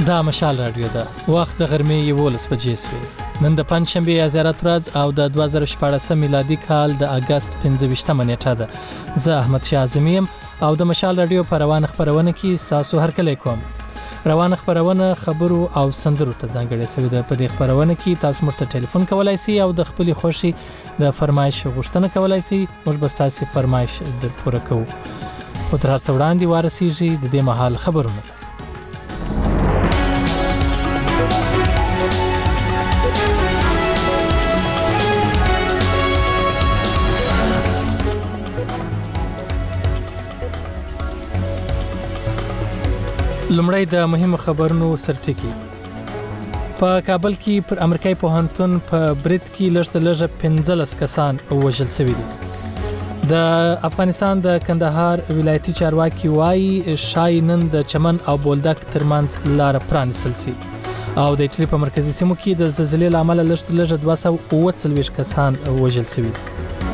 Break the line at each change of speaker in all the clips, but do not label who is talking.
دا مشال رادیو ده. وخت د غرمې 11 بجې شوې. نن د پنځشنبه آزاد ورځ او د 2014 میلادي کال د اگست 15 نیټه ده. زه احمد شاه اعظمیم او د مشال رادیو په روان خبرونه کې تاسو هرکلی کوم. روان خبرونه خبرو او سندرو ته ځانګړې شوې ده. په دې خبرونه کې تاسو مرته ټلیفون کولای شئ او د خپل خوښي د فرمایش غوښتنه کولای شئ. موږ به تاسو فرمایش در پوره کوو. خو تر هر څه وړاندې ورسیږي د دې مهال خبرونه. لمړی د مهمو خبرونو سرټکی. په کابل کې پر امریکایي پوهنتون په برید کې لږ 15 کسان وژل شوي دي. د افغانستان د کندهار ولایتي چارواکي وایي شاید نن د چمن او بولدک ترمنځ لار پرانیستل شي او د ایټالیا په مرکزي سیمو کې د زلزلې له امله لږ 240 کسان وژل شوي دي.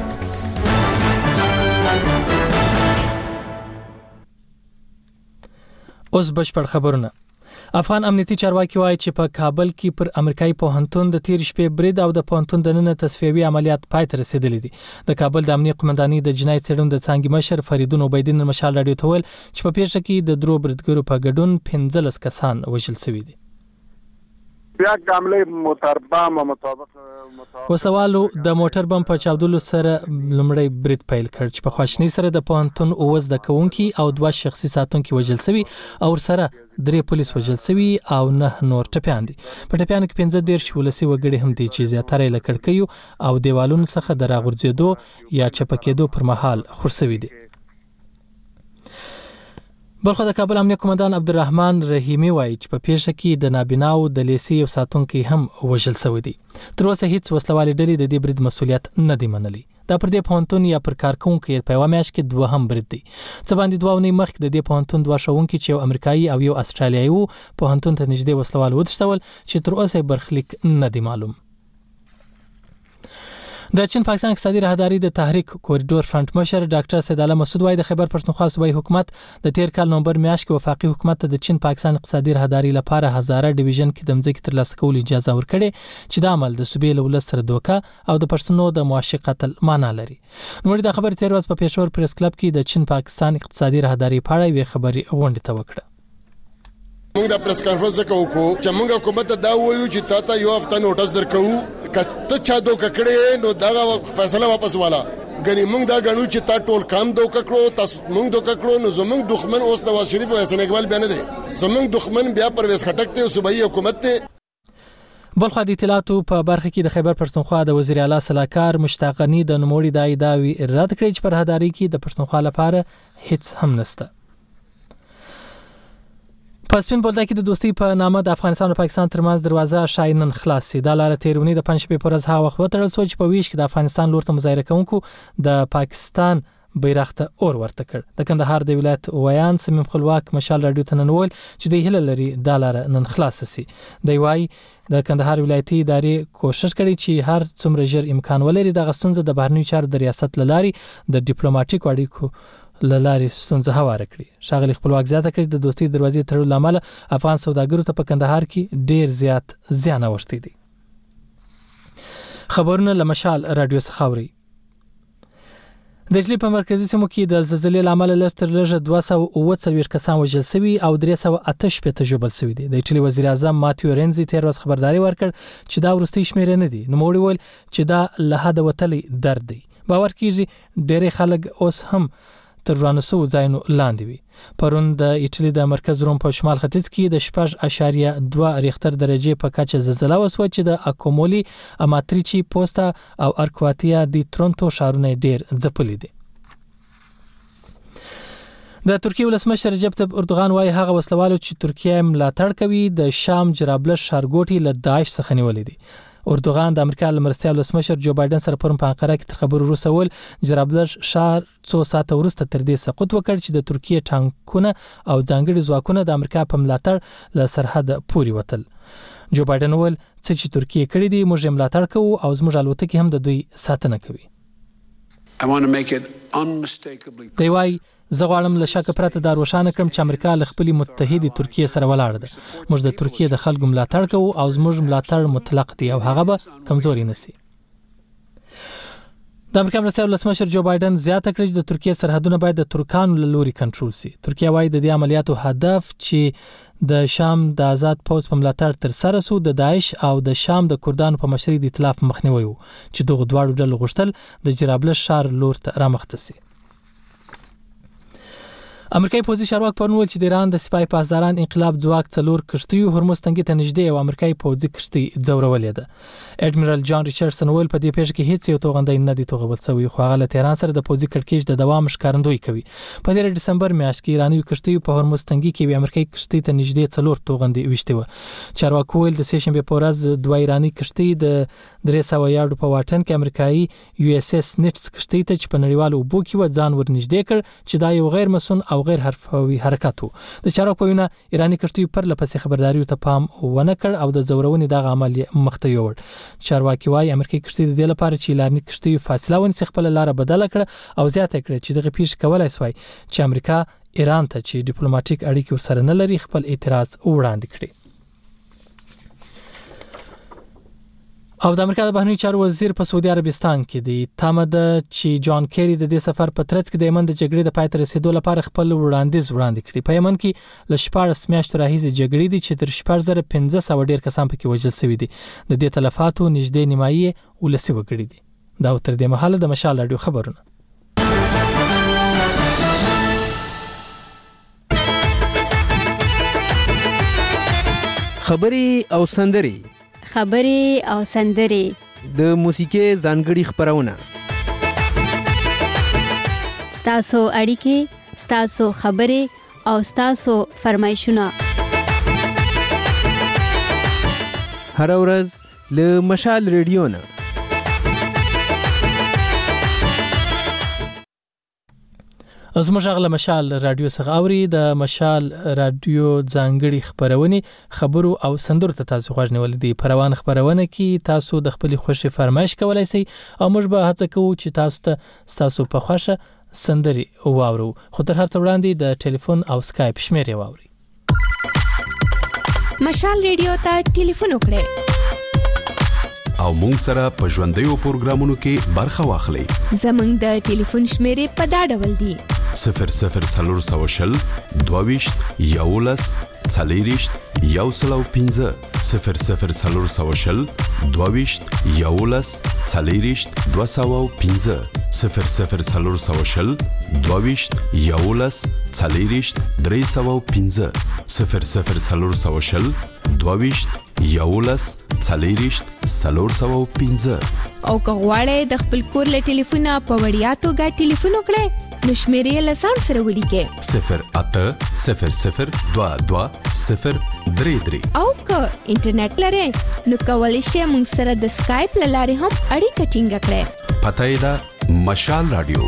اوس بشپړ خبرونه. افغان امنیتي چارواکي وایي چې په کابل کې پر امریکایي پوهنتون د تیر شپې برید او د پوهنتون دننه تصفیوي عملیات پای ته رسیدلي دي. د کابل د امنیت قومندانۍ د جنایت څېړنو د څانګې مشر فریدون عبیدین مشال رادیو ته ویل چې په پیښه کې د درو بریدګرو په ګډون 15 کسان وژل شوي دي.
بیا عمله متربه مطابق
وسوالو د موټر بم په چاودلو سره لمړی برید پیل کړ چې په خواشنۍ سره د پوهنتون اوس د کوونکی او 2 شخصي ساتونکي وژل شوي او سره 3 پولیس وژل شوي او 9 نور ټپیان دي. په ټپیانو کې 15 ولسي وګړي هم دي چې زیاتره یې له کړکیو او دیوالونو څخه د راغورځېدو یا چپکېدو پر مهال خورسوي دي. بلخو د کابل امنیت قومندان عبدالرحمن رحیمی وایي چې په پیښه کې د نابیناو د لیسې یو ساتونکی هم وژل شوی دی. تر اوسه هیڅ وسلوالې ډلې د دې برید مسؤلیت نه دی منلی. دا پر دې پوهنتون یا پر کارکونکو په یوه میاشت کې 2 هم برید دی. څه باندې 2 اونۍ مخکې د دې پوهنتون 2 ښوونکي چې یو امریکایي او یو استرالیایي وو پوهنتون ته نږدې وسلوال وتښتول چې تر اوسه برخلیک نه دی معلوم. د چین پاکستان اقتصادي راهداري د تحریک کوریډور فرنٹ مشر ډاکټر سید الله مسعود وایي د خیبر پښتونخوا صوبایي حکومت د تیر کال نومبر میاشت کې وفاقي حکومت ته د چین پاکستان اقتصادي راهداري لپاره هزاره ډیویژن کې د مځکې ترلاسه کولو اجازه ورکړې چې د عمل د صوبې له ولس سره دوکه او د پښتنو د معاشي قتل معنا لري. نو د خبرې تیر ورځ په پېښور پریس کلب کې د چین پاکستان اقتصادي راهداري په اړه یوه خبري غونډه ته وکړه.
موږ د پریس کانفرنس کوو چې موږ حکومت ته دا وایو چې تاسو یو هفته نوټس درکو کته چا دوک کړي نو دا فیصله واپس والا غني موږ دا غنو چې تا ټول کام دوک کړو تاسو موږ دوک کړو نو زموږ دښمن اوس نواز شریف او حسن اقبال بیان دي زموږ دښمن بیا پرویز خټک ته صوبایي حکومت ته.
بلخو د اطلاعاتو په برخه کې د خیبر پښتونخوا د وزیر اعلی صلاحکار مشتاق غنی د نوموړي د ادعاوی رد کړی چې پر راهداري کې د پښتونخوا لپاره هیڅ هم نشته. په سپین بولدک کې د دوستۍ په نامه د افغانستان او پاکستان ترمنځ دروازه شاید نن خلاص شي. دا لاره تیرونی د پنځشنبې پر ورځ هغه وخت وتړل شو چې په ویش کې د افغانستان لور ته مظاهره کوونکو د پاکستان بیرغ ته اور ورته کړ. د کندهار د ولایت ویان سمیم خپلواک مشال رادیو ته نن وویل چې د هیله لري دا لاره نن خلاص شي. دی وايي د کندهار ولایتي ادارې کوشش کړي چې هر څومره ژر امکان ولري د غستونزه د بهرنیو چارو د ریاست لاري د ډیپلوماټیک اړیکو لاري ستونزه هواره کړي. شاغلي خپلواک زیاته کړي د دوستۍ دروازې تړلو لامل افغان سوداګرو ته په کندهار کې ډیر زیات زیان اوښتی دي. خبرونه له مشال رادیو څخه اوري. د ایټالیا په مرکزي سیمو کې د زلزلې لامل لږ 240 کسان وژل شوي او 388 ژوبل شوي دي. د ایټالیا وزیر اعظم ماتیو رینزي تیر ورځ خبرداري ورکړ چې دا وروستۍ شمیرې نه دي. نوموړي ویل چې دا له حده وتلی درد دی. باور کیږي ډېری خلک اوس هم تر رانسو ځایونو لاندې وي. پرون د ایټالیا د مرکز روم په شمال ختیځ کې د 6.2 ریختر درجه په کچه زلزلہ وسوه چې د اکومولی اماتریچی پوستا او ارکواتیا د تورنټو ښارونه ډیر ځپلي دي. د ترکیه ولسمشر رجب طیب اردوغان وايي هغه وسلوالو چې ترکیه ملاتړ کوي د شام جرابلس ښارګوټي له داعش څخه نیولې دي. اردوغان د امریکا لمرستیا ولسمشر جو بایدن سره پرون په انقره کې تر خبرو وروسته ول جرابلس ښار څو ساعته وروسته تر دې سقوط وکړ چې د ترکیه ټانکونه او ځانګړي ځواکونه د امریکا په ملاتړ له سرحد پورې وتل. جو بایدن ول چې ترکیه کړی دی موږ ملاتړ کوو او زموږ الوتکې هم د دوی ساتنه کوي. دی وايي زه غواړم له شک پرته دا روښانه کړم چې امریکا له خپلې متحدې ترکیې سره ولاړه ده. موږ د ترکیې د خلکو ملاتړ کوو او زموږ ملاتړ مطلق دی او هغه به کمزوري نشي. د امریکا مرستیال ولسمشر جو بایدن زیاته کړې چې د ترکیې سرحدونه باید د ترکانو له لوري کنټرول شي. ترکیه وايي د دې عملیاتو هدف چې د شام د آزاد پوځ په ملاتړ تر سره سو د داعش او د شام د کردانو په مشرۍ د ائتلاف مخنیوي وو چې دغه دواړو ډلو غوښتل د جرابلس ښار لور ته رامخته شي. امریکایي پوځي چارواکي پرون ویل چې د ایران د سپای پاسداران انقلاب ځواک 4 کشتیو هرمز تنګي ته نږدې او امریکایي پوځي کشتۍ ځورولې ده. اډمیرال جان ریچارډسن ویل په دې پیښه کې هیڅ یو توغندۍ نه دی توغول شوی، خو هغه له تهران سره د پوځي کړکېچ د دوام ښکارندویي کوي. په 13 دسمبر میاشت کې ایراني کشتۍ په هرمز تنګي کې امریکایي کشتۍ ته نږدې 4 توغندۍ وشته و. چارواکي ویل د سهشنبه په ورځ 2 ایراني کشتۍ د 300 یارډو په واټن کې امریکایي یو اس اس نیټس کشتۍ ته چې په نړیوالو اوبو کې و ځان ورنږدې کړ چې دا یو غیر مسون او غیر حرفوي حرکت وو. د چارواکو په وینا ایراني کشتۍ پر لپسې خبرداري ته پام ونه کړ او د زورونې دغه عمل مخته یوړ. چارواکي وايي امریکایي کشتۍ د دې لپاره چې ایراني کشتۍ فاصله ونیسي خپل لار بدله کړه او زیاته کړه چې دغه پیښه کولای شي چې امریکا ایران ته چې ډیپلوماټیک اړیکې ورسره نه لري خپل اعتراض وړاندې کړي. او د امریکا د بهرنیو چارو وزیر په سعودي عربستان کې دی تمه ده چې جان کیری د دې سفر په ترڅ کې د یمن د جګړې د پای ته رسیدو لپاره خپل وړاندیز وړاندې کړي. په یمن کې له 14 میاشتو راهیسې جګړې دي چې تر 4500 ډیر کسان پکې وژل شوي دي. د دې تلفاتو نږدې نیمایي ولسي وګړي دي. دا تر دې مهاله د مشال رادیو خبرونه.
خبرې او سندري د موسیقي ځانګړي خبرونه
ستاسو اړیکې، ستاسو خبرې او ستاسو فرمایشونه
هر ورځ له مشال ریډیو نه.
زموږ غل مشال رادیو څخه اوري د مشال رادیو ځانګړي خبرونه خبرو او سندرو ته تاسو غوږ نیول دي. پروان خبرونه کې تاسو د خپل خوښي فرمایش کولای شئ او موږ به هڅه کوو چې تاسو په خوښه سندري واورو. خو تر هر څه وړاندې د ټلیفون او سکایپ شمیرې واوري.
مشال ریډیو ته ټلیفون وکړئ
او مونږ سره په ژوندیو پروګرامونو کې برخه واخلئ.
زمونږ د ټلیفون شمیرې په دا ډول دي:
00 22 11 40 105 00 22 11 40 205 00 22 11 40 305 00 22 11 40 305.
او که غواړئ د خپل کور له ټلیفونه په وړیا توګه ټلیفون وکړئ نو شمیرې له ځان سره ولیکئ
0800 22 033.
او که انټرنیټ لرئ نو کولی شئ موږ سره د سکایپ له لارې هم اړیکه ټینګه کړئ.
پته یې ده مشال رادیو.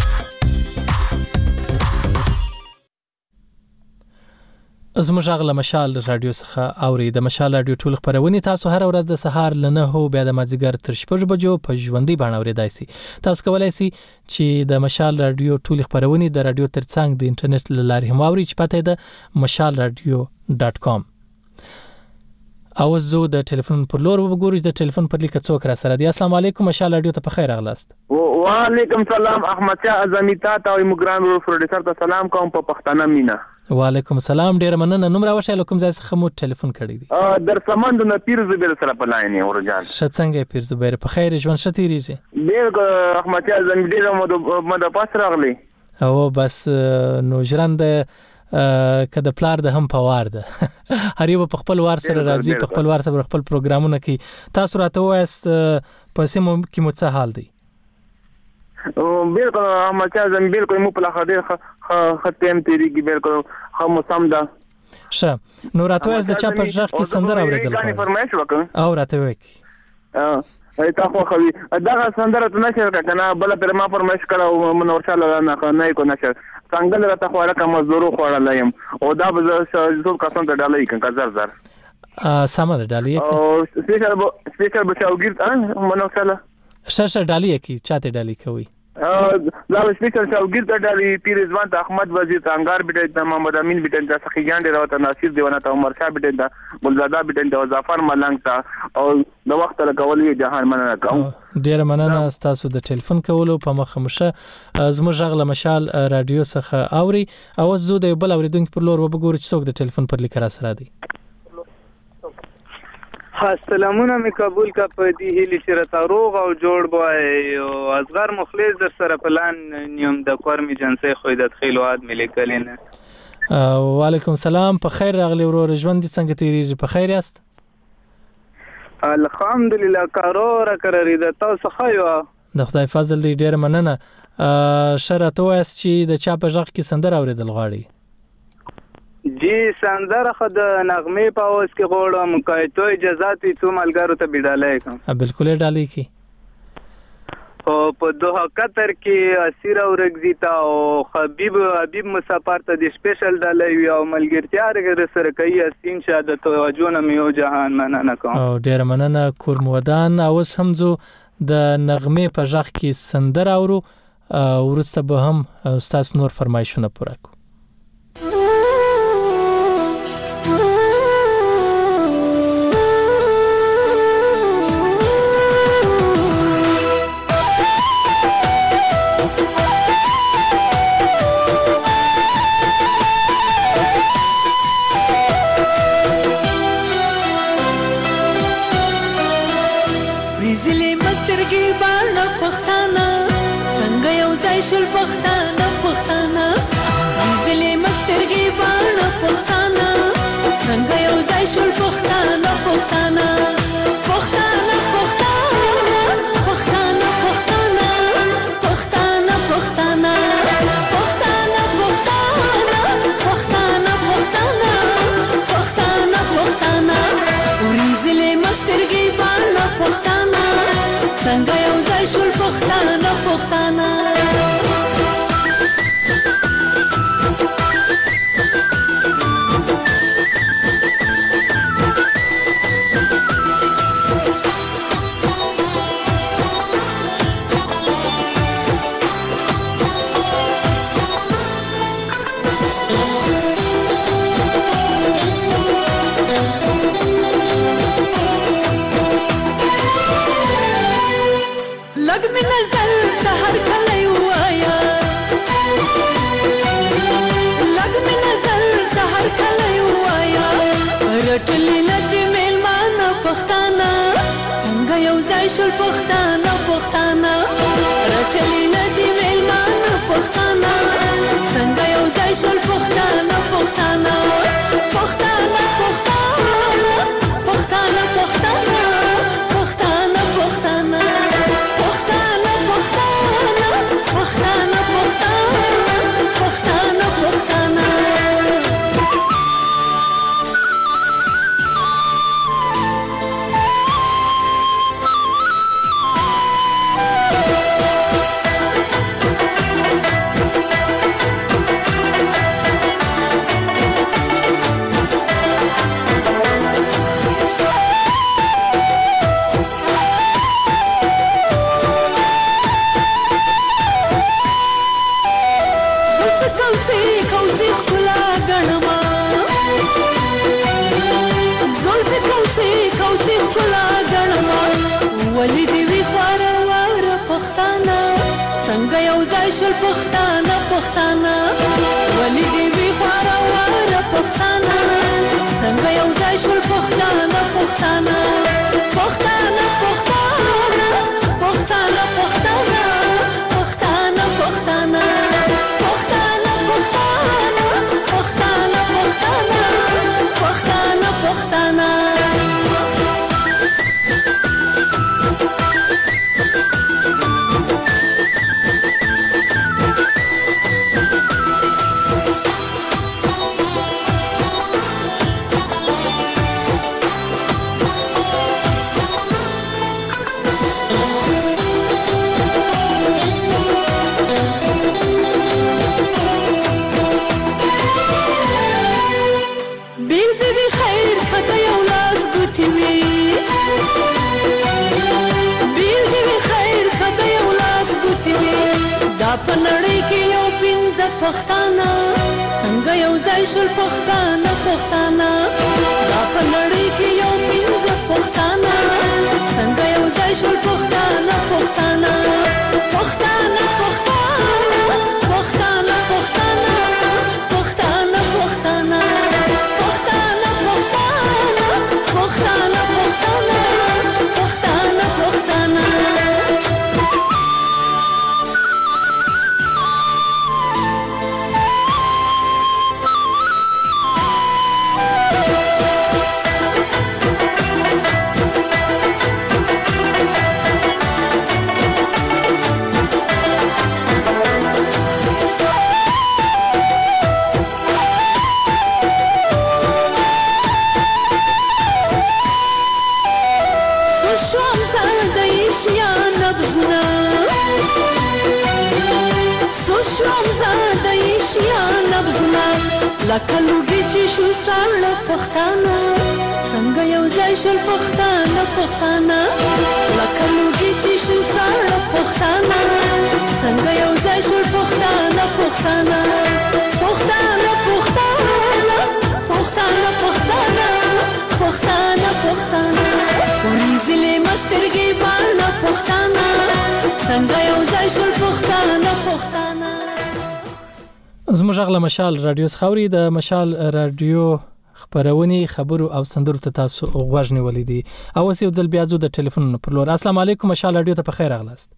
زموږ غل مشال رادیو څخه اوري. د مشال رادیو ټول خبرونه تاسو هر ورځ د سهار ل 9 بیا د مازیګر تر 6 بجو په ژوندۍ باندې اوریدای شئ. تاسو کولای شئ چې د مشال رادیو ټول خبرونه د رادیو ترڅنګ د انټرنیټ له لارې هم اورئ چې پته ده mashalradio.com. او زه د ټلیفون پر لور وګورم د ټلیفون پر لیک څوک را سره دی. السلام علیکم مشال رادیو ته په خیر اغلاست.
وعلیکم سلام احمد شاه اعظمي تا او مګران پروډوسر ته سلام کوم په پښتانه مینا.
وعلیکم السلام ډیر مننه. نوم راوښه کوم ځای څخه مو ټلیفون کړی دی؟
در سمند نه پیر زبیر سره په لاین ورجان.
څنګه پیر زبیر په خیر ژوند شتیریږي؟
ډیر احمد شاه اعظمي ډیر مده پاس راغلی.
او بس نو ژوند کده پلار د هم پوار ده هر یو په خپل وار سره راځي په خپل وار سره خپل پروګرامونه کوي. تاسو راته وایست په سیمو کې مو څه حال دی؟
بالکل احمد شاه اعظمي بالکل مو په لخوا ډیر ختم تیریږي بالکل هم سم ده.
ښه نو راته وایست د چا په ژغ کې سندره اوریدل
غواړم فرمایش وکړم
او راته وایي
تا خو خوي دا سندره ته نشه کنه بل پر ما فرمایش کړه منور شاله نه کو نشه څنګه راته خو راکه مزدورو خوړلایم او دا به زول کسان ته ډالۍ کنه زر
سم ده ډالۍ
او سپیشل بچاوګیر منور شاله
ډالۍ کی چاته ډالۍ کوي
دا سپیشل شاوګیر ته ډالي پیر رضوان ته احمد وزیر ته انګار بیٹه ته محمد امین بیٹه ته سخیان ډیر او ته ناصر دیوانه ته عمر شاه بیٹه ته ګلزاده بیٹه ته ظفر ملنګ ته او د وخت له کولې جهان مننه کوم.
ډیر مننه تاسو د ټلیفون کولو په مخه مشه زموږ غږ مشال رادیو څخه اوري او زه د بل اوریدونکو پر لور وبګور چې څوک د ټلیفون پر لیک را سره دی.
سلامونه می قبول کا پدی هلی شرط روغ او جوړ بوای او اصغر مخلص در سره پلان نیم د قرمی جنسي خویدت خیلوات ملي کلینه.
وعلیکم السلام په خیر راغلی ورور ژوند څنګه تیریږي په خیر یاست؟
الحمدلله کارو را کرری د تاسو خایو
د خدای فضل دی ډیر مننه. شرط وایس چې د چا په ژغ کې سندر اوریدل غواړي؟
جی سندره خد نغمه په اوس کې غوړم کایته اجازه تی څو ملګرو ته بیډالای کوم.
بالکل ډالۍ کی
او په دوه قطر کې اسیر او رګزیتا او حبیب مسافر ته د سپیشل ډالۍ او ملګرتیا رګر سره کوي اسین شاده توجه نه میو جهان مننه کوم.
او ډیر مننه کورمودان او سمزو د نغمه په ژغ کې سندره اورو ورسته به هم استاد نور فرمایشونه پوره کو.
شل پختانه پختانه زلې مسترګې باندې پختانه څنګه یو ځای شل پختانه پختانه پختانه پختانه پختانه پختانه پختانه پختانه پختانه پختانه پختانه پختانه پختانه ورې زلې مسترګې باندې پختانه څنګه یو ځای شل پختانه پختانه شل پختانه پختانه رټلې لدی مېلمانه پختانه څنګه یو ځای شل پختانه پختانه پختانه پختانه پختانه پختانه پختانه پختانه پختانه پختانه پختانه پختانه شل پختانه پختانه ولی دی وی خورا واره پختانه څنګه یو ځای شل پختانه پختانه پختانه پختانه پختانه پختانه پختانه پختانه پختانه پختانه پختانه پختانه پختانه پښتانه څنګه یو ځای شول پښتانه پښتانه دا په نړۍ کې یو پنځه پښتانه څنګه یو ځای شول پښتانه پښتانه پښتانه پښتانه پښتانه پښتانه پښتانه پښتانه پښتانه پښتانه پښتانه لکه لوګي چې شو ساړه پښتانه څنګه یو ځای شول پښتانه پښتانه لکه لوګي چې شو ساړه پښتانه څنګه یو ځای شول پښتانه پښتانه پښتانه پښتانه پښتانه پښتانه پښتانه ورېزلې مسترګې باندې پښتانه څنګه یو ځای شول پښتانه پښتانه
زموږ غلا مشال رادیو خوري د مشال رادیو خبرونی خبرو او سندرو ته تاسو غوږ نیولې دي او اوس یو ځل بیا زو د ټلیفون پر لور السلام علیکم مشال رادیو ته په خیر اغلاست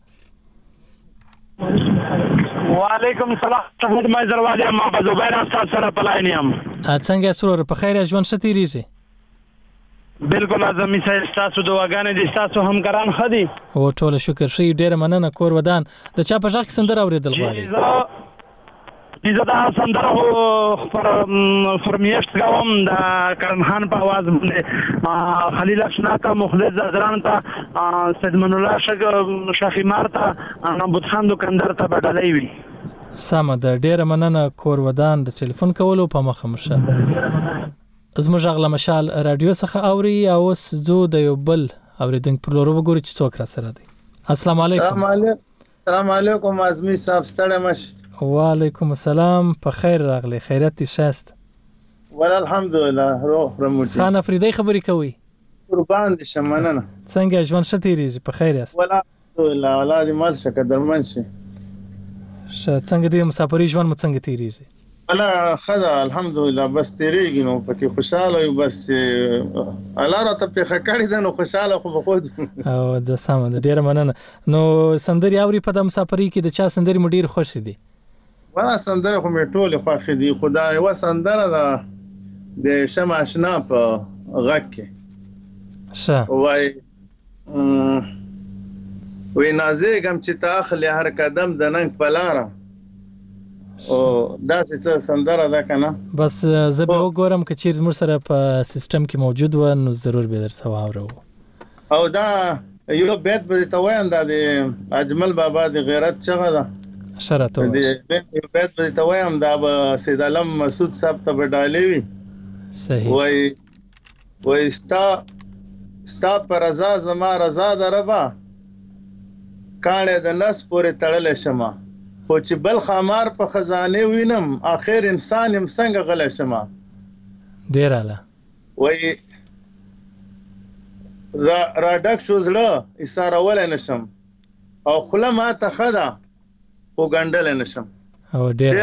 وعلیکم السلام محمد مایزر والي ما په زبیر استاد سره پلاینیم
څنګه سرور په خیر ژوند شتیریږي
بالکل اعظمي صاحب تاسو دواګانې دي تاسو همکاران خدي
او ټول شکر شي ډیر مننه کور ودان د چا په ځخ سندر اوریدل غواړي
زه دا سندره فرمیشت کوم د کرن خان په आवाज باندې خلیل اشناکا مخلص زران ته سید من الله شاخیمار ته نبوت خان دکاندار ته بدلې وي
سم د ډیر مننه کور ودان د ټلیفون کولو په مخه مشه زموږ غلا مشال رادیو څخه اوري او زو د یو بل اوریدونکو پر لور وګوري چې څوک را سره دی السلام علیکم
السلام علیکم اعظمي صاحب ستړی مش
وعلیکم السلام په خیر راغلی خیرت شاست
ول الحمدلله روح رموټي
خان افریدی خبرې کوي
قربان دي شمننه
څنګه ژوند شتیریږي په خیر یاست
ول الحمدلله اولاد مال شکه درمن شي
څنګه دې مسافرۍ ژوند مو څنګه تیریږي
انا خدا الحمدلله بس تیریږي نو پکې خوشاله یو بس الله را ته په خکړې ده نو خوشاله خو بخود
او د سم ډیر مننه نو سندري اوري په د مسافرۍ کې د چا سندري مډیر خوښ دي
ورا سندره خو مې ټول خوښ دي خدای و سندره ده د شمع آشنا په غږ کې
شه
وای نازګم چې تاخلي هر قدم د ننګ پلاره او دا څه سندره ده کنه
بس زه به وګورم چې چیرې زموږ سره په سیستم کې موجود و نو ضرور به درته واورو
او دا یو بیت به ته وایم دا د اجمل بابا د غیرت چغه ده
شرط
د بیت به ته وایم دا به سید علم مسعود صاحب ته بدالې وي
صحیح
وای ستا پر رضا زما رضا دربا کاڼه د نس پورې تړل شمه خو چې بل خمار په خزانه وینم اخر انسان يم څنګه غل شمه
ډیر اعلی
وای را ډک شوزړه اشاره ول نشم او خله ما ته خدا او ګندل نشم
او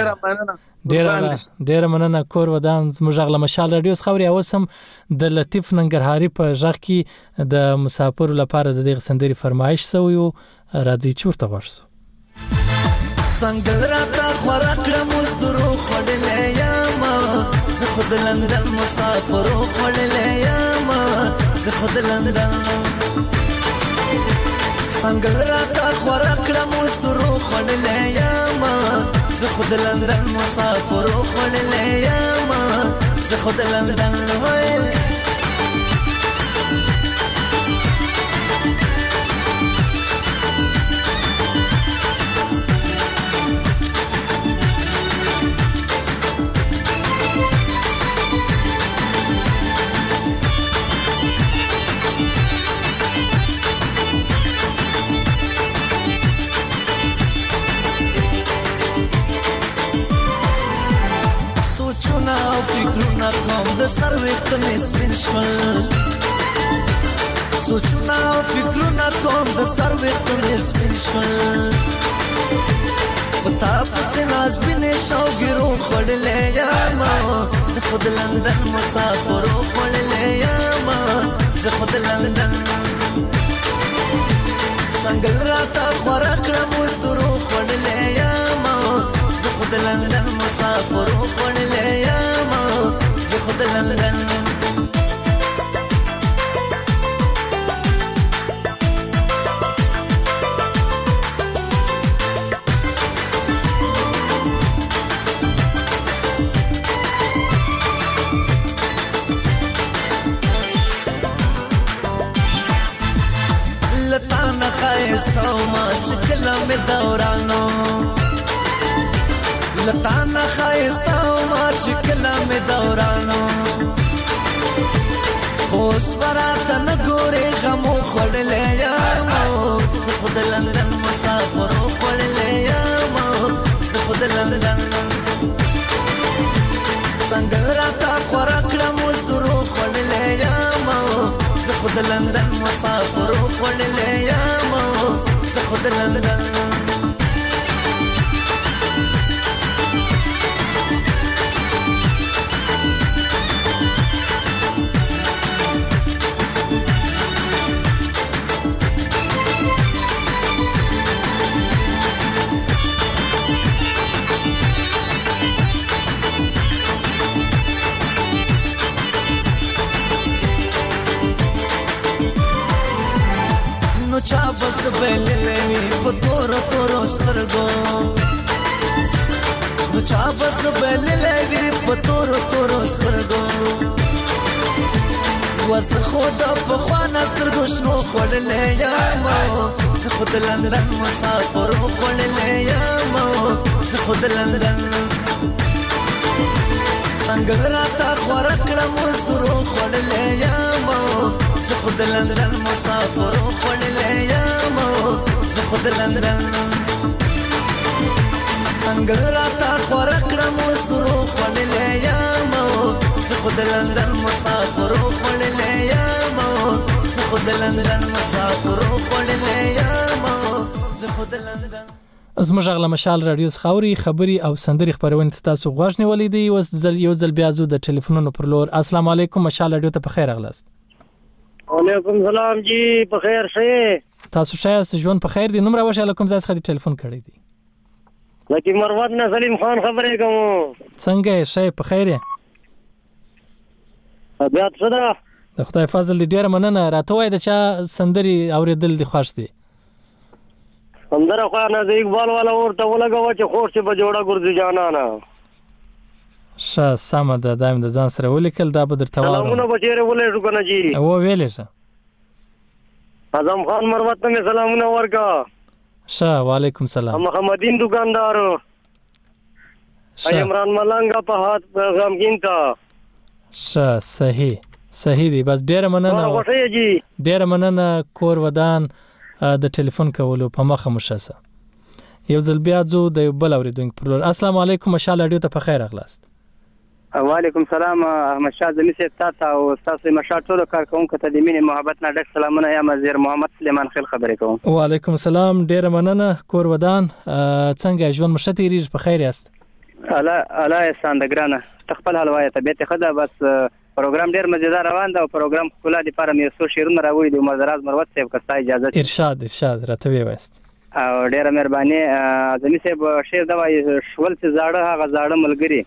ډیر مننه کور ودان زموږ غلا مشال رادیو خبري اوسم د لطیف ننګرهاري په ځخ کې د مسافر لپاره د دغه سندري فرمایش سویو راځي چورته ورسو
څنګه راته خوراکړه مزدورو خړلې یما زه خود لندن مسافرو خړلې یما زه خود لندن څنګه راته خوراکړه مزدورو خړلې یما زه خود لندن مسافرو خړلې یما زه خود لندن وای وخت مې سپین شول سوچونه او فکرونه کوم د سر وخت مې سپین شول پتا پسې ناز بینې شوګیرو خوړلې یاما زه خود لندن مسافرو خوړلې یاما زه خود لندن څنګه راته خورا کړم مزدورو خوړلې یاما زه خود لندن مسافرو خوړلې یاما زه خود لندن لتانا خایستاو ما چکلا می دورانو لتانا خایستاو ما چکلا می دورانو خوش براتا نگوری غمو خوڑلے یامو زخود لندن مسافرو خوڑلے یامو زخود لندن سنگل راتا خوراکڑا مزدورو خوڑلے یامو زخود لندن مسافرو خوڑلے یامو زخود لندن نو چا بس بللې په تورو تورو سترګو نو چا بس بللې په تورو تورو سترګو وس خود په خوانه سترګو شنو خړلې یامو زه خود لندن مسافر خړلې یامو زه خود لندن څنګه راته خورا کړم مزدورو خړلې یامو زه خود لندن مسافر خړلې یامو زه خود لندن څنګه راته خورا کړم مزدورو خړلې یامو زه خود لندن مسافر خړلې یامو زه خود لندن مسافر خړلې یامو زه خود لندن
زموږ غلا مشال رادیو خاوري خبري او سندري خبرونه تاسو غوښ نیولې دي یو ځل بیا زو د ټلیفونونو پر لور السلام علیکم مشال رادیو ته په خیر اغلاست
وعلیکم سلام جی په خیر شه
تاسو شایسته ژوند په خیر دي نوم راوښه علیکم زاس خدي ټلیفون کړی دي
لکه مروت نه سلیم خان خبرې کوم
څنګه شې په خیر
بیا څه ده
د خدای فضل دې ډیر مننه راته وای د چا سندري اوریدل دي خوښ دي
سندره خو نه د اقبال والا ورته ولګو چې خور چې بجوړه ګرځي جانانا
شه سم ده دایم د ځان سره ولیکل دا به درته واره
سلامونه بچیره ولې شو کنه جی
او ویلې شه
اعظم خان مروت ته سلامونه ورکا
شه وعلیکم سلام
محمدین دکاندار عمران ملنګ په هات غمگین تا
شه صحیح دی بس ډیر مننه ډیر مننه کور ودان د ټلیفون کولو په مخه مشاسه یو ځل بیا زو د بل اوریدونکو پر لور السلام علیکم مشال اډیو ته په خیر اغلاست
وعلیکم سلام احمد شاه زمي سي تاسو او تاسو مشال ټول کارکونکو ته د مینې محبت نه ډک سلامونه یا مزیر محمد سلیمان خیل خبرې کوم
وعلیکم السلام ډیر مننه کور ودان څنګه ژوند مشته ریږ په خیر یاست
الله ساندګرانه تخپل حلوایه طبيعت خدا بس پروګرام ډیر مزیدار روان دا پروګرام خلا دي پر مې سو شیرونه راوړي د مدراز مروت صاحب کستا اجازه
ارشاد راته وایست
او ډیر مهرباني زمي صاحب شیر دا وای شول چې زاړه هغه زاړه ملګری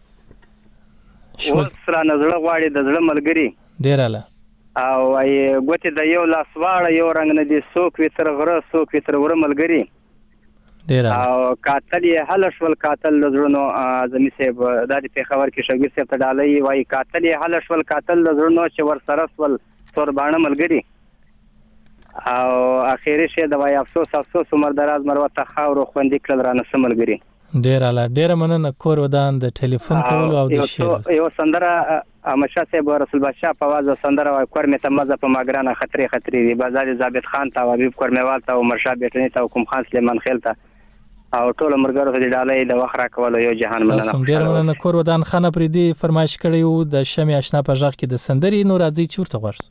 شول سره نظر غواړي د زړه ملګری
ډیر اله
او ای ګوتې د یو لاس واړه یو رنگ نه دي سوک وتر غره سوک وتر ور ملګری
ډیر
او قاتل یې حل شول قاتل لزړونو زمي صاحب د دې په خبر کې شګیر صاحب ته ډالۍ وای قاتل یې حل شول قاتل لزړونو چې ور سره سول تور باڼه ملګری او اخیری شه د وای افسوس عمر دراز مروت خاور خوندې کړل رانه سملګری
ډیر اعلی ډیر مننه کور ودان د ټلیفون کول او د شیر
یو سندره امشا صاحب رسول بادشاہ په واز سندره وای کور می ته مزه په ماګرانه خطرې دی بازار ثابت خان ته حبیب کور میوال ته او مرشا بیٹنی ته حکم خان سلیمان خیل ته او ټول مرګرو ته ډالۍ د وخت راکولو یو جهان مننه.
تاسو ډیر مننه. کور ودان خانه پرې دی فرمایش کړی وو د شمع آشنا په ژغ کې د سندري نور راځي چورته غواړم.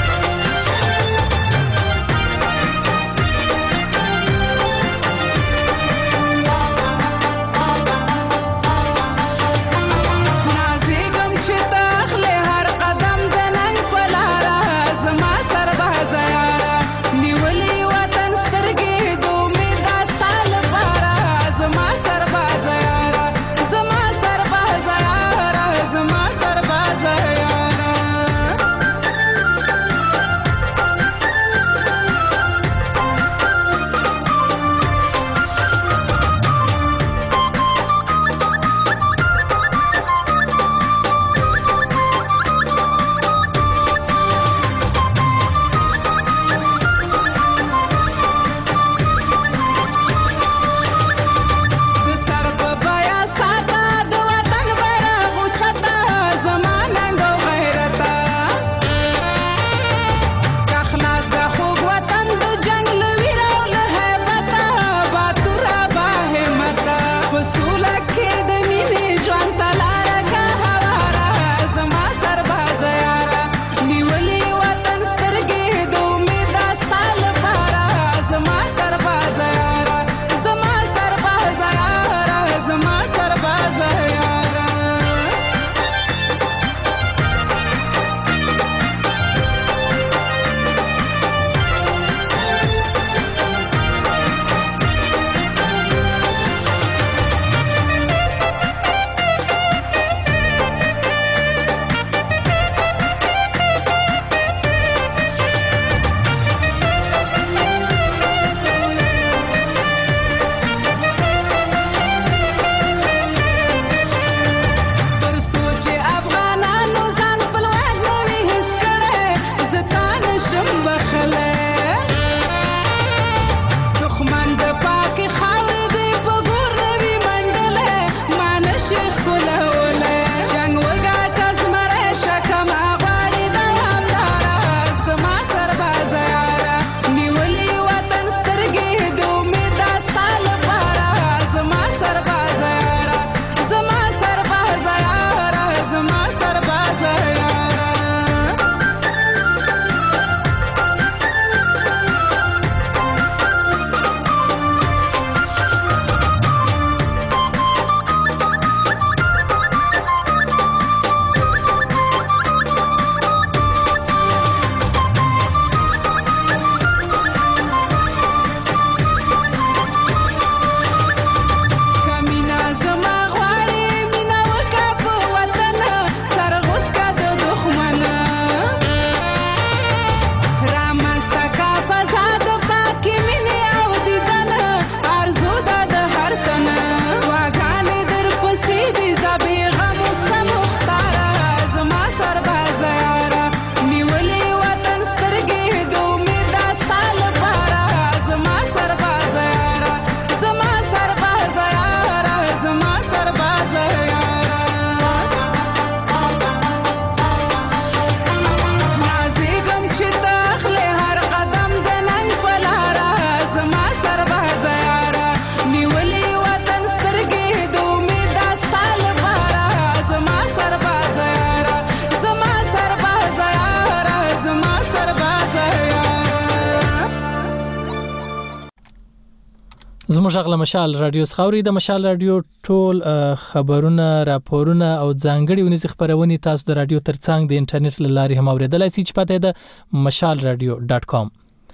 زموږ غل مشال رادیو خاوري د مشال رادیو ټول خبرونه راپورونه او ځانګړي ونیز خبرونه تاسو د رادیو ترڅنګ د انټرنیټ لاري هم اوریدلای شئ چې پته ده mashalradio.com.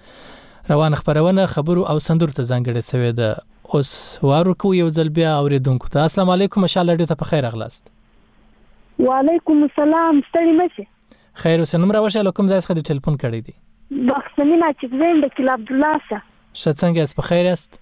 روان خبرونه خبرو او سندرو ته ځانګړي سوي ده اوس وارو کو یو ځل بیا اوریدونکو ته السلام علیکم مشال رادیو ته په خیر اغلاست.
وعلیکم السلام ستړي مشه
خیر اوس نمبر واشه لکم ځای څخه د ټلیفون کړی دی
بخښنه چې زین د کلاب عبد الله سره
شڅنګ اس په خیر است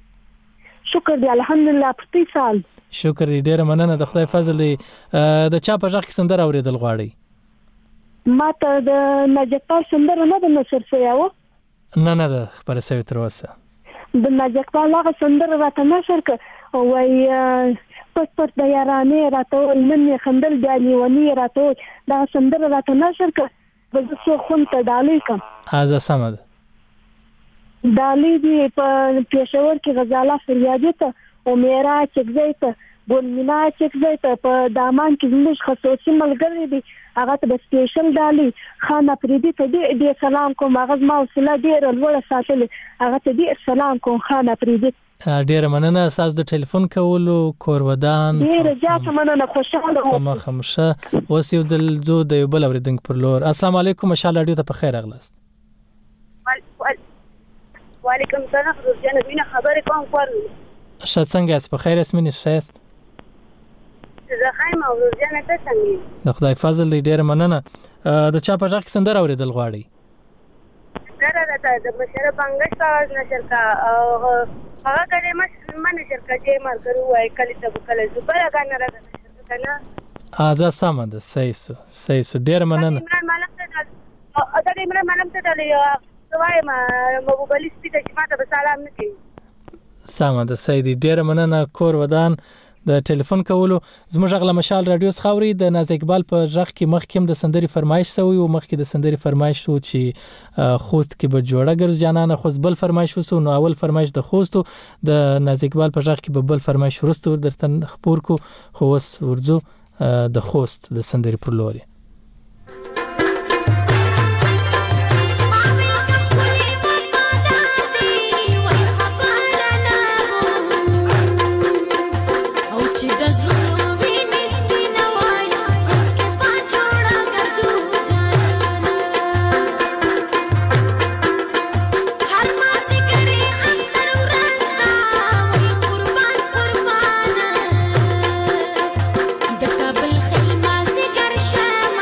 شکر دی الحمدلله په دې سال
شکر دی ډیر مننه د خدای فضل دی د چا په ځخ کې سندر اوریدل غواړي
ما ته د نجقال سندر نه د نشر سیاو
نه د خبر سوي تر اوسه
د نجقال هغه سندر راته نشر ک وای پټ د یارانه راته من خندل دی ونی راته دا سندر راته نشر ک بل څه خون ته ډالې کوم
ازه سمد
ډالۍ دي په پېښور کې غزاله فریادي ته او میرا چکزی ته ګلمینا چکزی ته په دامان کې زموږ خصوصي ملګری دي هغه ته د سپیشل ډالۍ خان افریدي ته ډېر سلام کوم. هغه زما حوصله ډېره لوړه ساتلې، هغه ته ډېر سلام کوم خان افریدي.
ډېره مننه تاسو د ټلیفون کولو. کور ودان
ډېره زیاته مننه، خوشاله اوسئ.
مخمشه اوس یو ځل زه د یو بل اورېدونکي پر لور. السلام علیکم، مشال راډیو ته په خیر راغلاست.
وعلیکم السلام. روزانه مینه خبرې کوم کور
ښه څنګه یاست؟ په خیر یاست؟ مینې ښه یاست؟
زه ښه یم. روزانه ته څنګه یې؟
د خدای فضل دی. ډېره مننه. د چا په غږ کې سندره اورېدل غواړئ؟
سندره راته د مشره بنګش په اواز نشر کا هغه کلمه ما نشر کا چې مارکر وای کلی ته کله زبر غاڼه راځي کنه
ازا سم ده. صحیح سو ډېره مننه.
عمران مالم ته دا عمران مالم ته دا وای ما موبایل سپیکر چې ماته به سلام نه کوي.
سم ده، صحیح دی. ډېره مننه. کور ودان د ټلیفون کولو. زموږ غلا مشال رادیو څخه اوري. د ناز اقبال په ژغ کې مخکې د سندري فرمایش سوی او مخکې د سندري فرمایش وو چې خوست کې به جوړه ګرځ جانانه خوست بل فرمایش وسو. نو اول فرمایش د خوستو د ناز اقبال په ژغ کې به بل فرمایش ورسته درته خبر کو. خو اوس ورځو د خوست د سندري پر لوري.
د کابل خلما سي ګرشه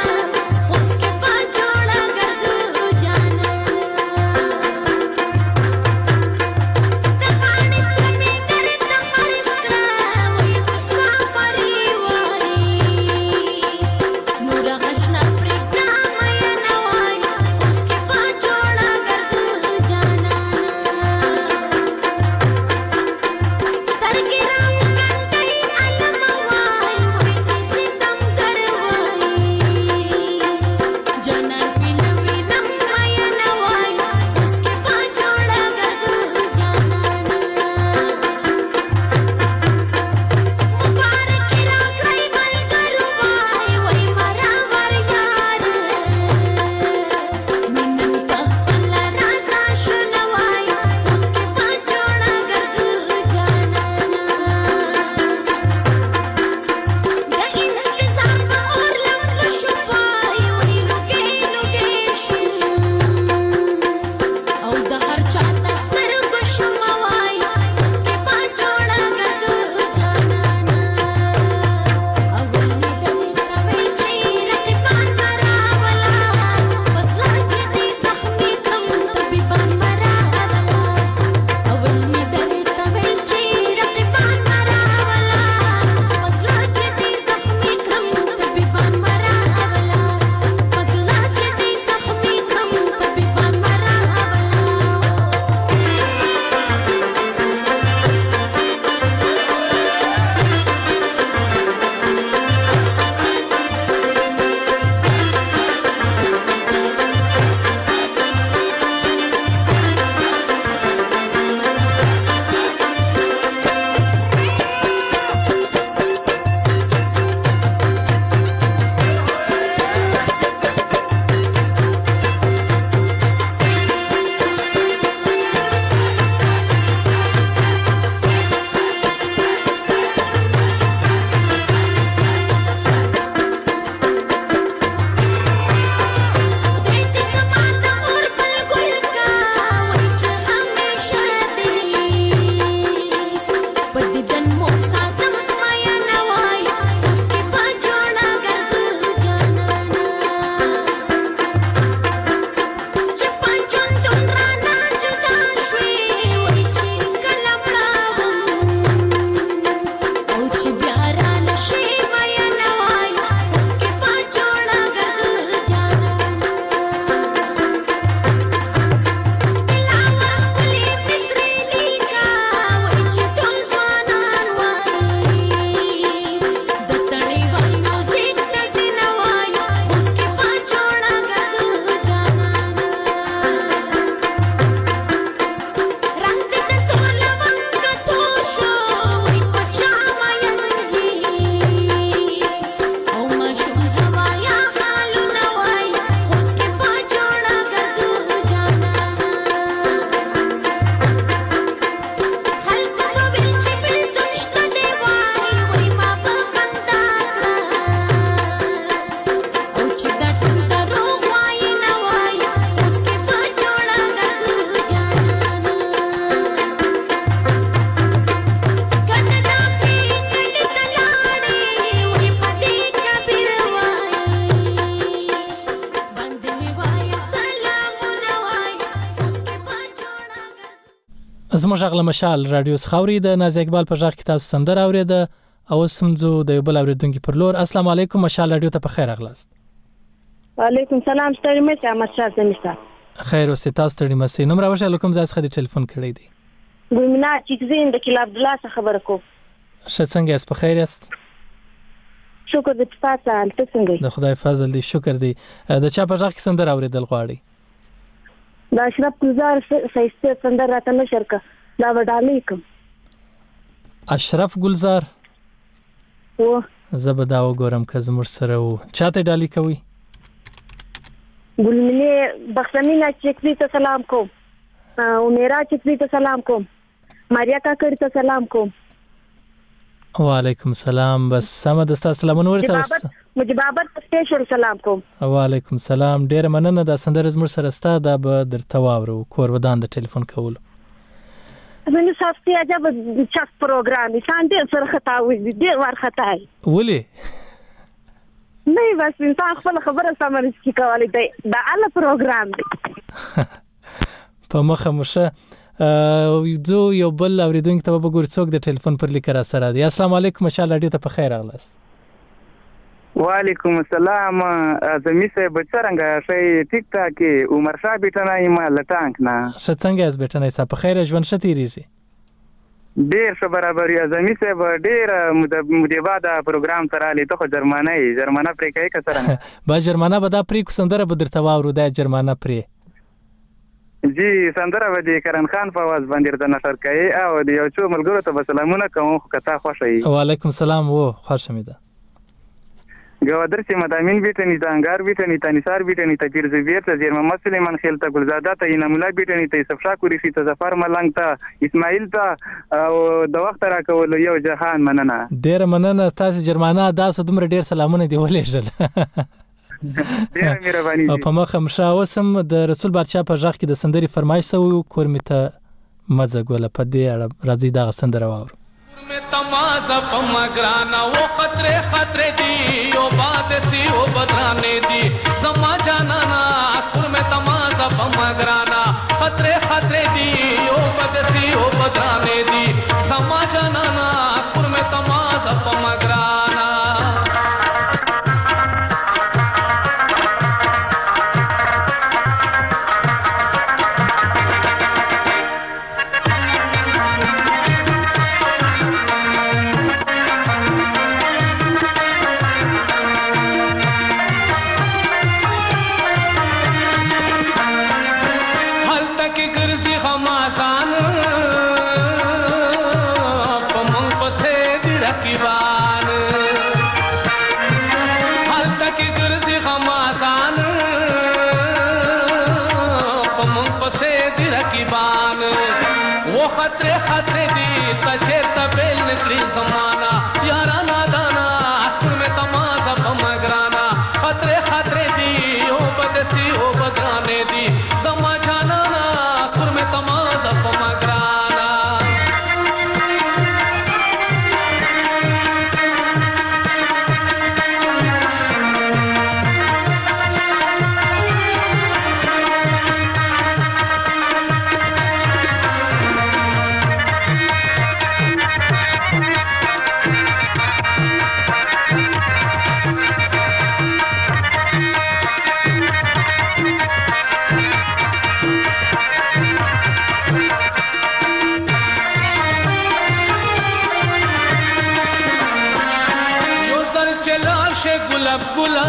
زموږ غږ له مشال رادیو څخه اوري د نازي اقبال په غږ کې تاسو سندره اوریده او سمځو د یو بل اوریدونکو پر لور. السلام علیکم، مشال رادیو ته په خیر اغلاست.
وعلیکم سلام، ستړي مې شه احمد شاه زمیسا.
خیر اوسې، تاسو ستړي مې سي. نوم راوښه لکم ځای څخه د ټلیفون کړی دی.
ګومینا چیکزین د کلا عبد الله څخه خبره کوم.
ښه څنګه یاست؟ په خیر یاست؟
شکر دې تاسو ته څنګه؟
د خدای فضل دی، شکر دی. د چا په غږ کې سندره اوریدل غواړي؟
دا اشرف گلزار سایسته سندره راته نشر کا دا وډالې کوم.
اشرف گلزار
و
زبدا وګورم که زموږ سره و. چاته ډالې کوي؟
ګلمنه بخښنینا چکزي ته سلام کوم او میرا چکزي ته سلام کوم، ماریا کاکړ ته سلام کوم.
وعلیکم سلام. بس سم د تاسو سلامونه ورته
مجبابت سپیشل سلام کوم.
وعلیکم سلام. ډیر مننه د سندره زموږ سره ستا د درته واورو کور ودان د ټلیفون کولو.
زنه صافتي عجب چاس پروګرام انسان دې سره خطا وي دې ور خطا وي.
ولې؟
نه بس انسان خپل خبره سمرس کی کولای دی دا اله پروګرام دی.
په مخه مشه یو بل اوریدونکو ته به ګور څوک د ټلیفون پر لیکره سره دی. السلام علیکم، مشال رادیو ته په خیر اغلاست.
وعلیکم السلام. زمیسه بچرنګا شي ټیک ټاک عمر شاه بیٹنای ما لټانک نه.
څه څنګه اس بیٹنای صاحب؟ په خیر ژوند شتیریږي؟
ډیر ښه برابر یا زمیسه ډیر مدیبا دا پروګرام ترالی ته جرمانه پرې کوي کسره
با جرمانه به دا پرې کو سندره به درته واورو دا جرمانه پرې
جی سندره به د کرن خان په आवाज باندې د نشر کوي او د یو څو ملګرو ته سلامونه کوم خو کتا خوشي.
وعلیکم سلام. و خوش آمده.
گوادر چې مدامین بیٹنی تانګار بیٹنی تانیسار بیٹنی ته پیر زبیر ته زیر محمد سلیمان خیل ته گلزاده ته انامولا بیٹنی ته صفشا کوری ته ظفر ملنګ ته اسماعیل ته او د وخت را کول یو جهان مننه.
ډیر مننه. تاسو جرمانه داسو دومره ډیر سلامونه دی ولېږل.
ډیر مهرباني.
په مخه مشا وسم د رسول بادشاه په ځخ کې د سندري فرمایش سو کورمیته مزه ګوله په دې اړه راځي دا سندره واور.
میں تمازا پمگرانا وہ خطرے خطرے دی او بات سی او بدرانے دی زما جانا نا کور میں تمازا پمگرانا خطرے خطرے دی او بات سی او بدرانے دی زما جانا نا کور میں تمازا پمگرانا خطرے خطرے دی تجھے تبیل نکلی زمانہ یارا نادانا کور میں تمازا پمگرانا خطرے خطرے دی او بدسی او بدرانے دی زما جانا نا کور میں تمازا پمگرانا گلا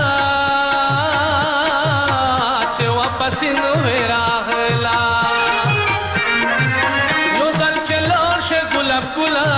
چه واپس نو راغلا یو دل چلور شه گلاب گلا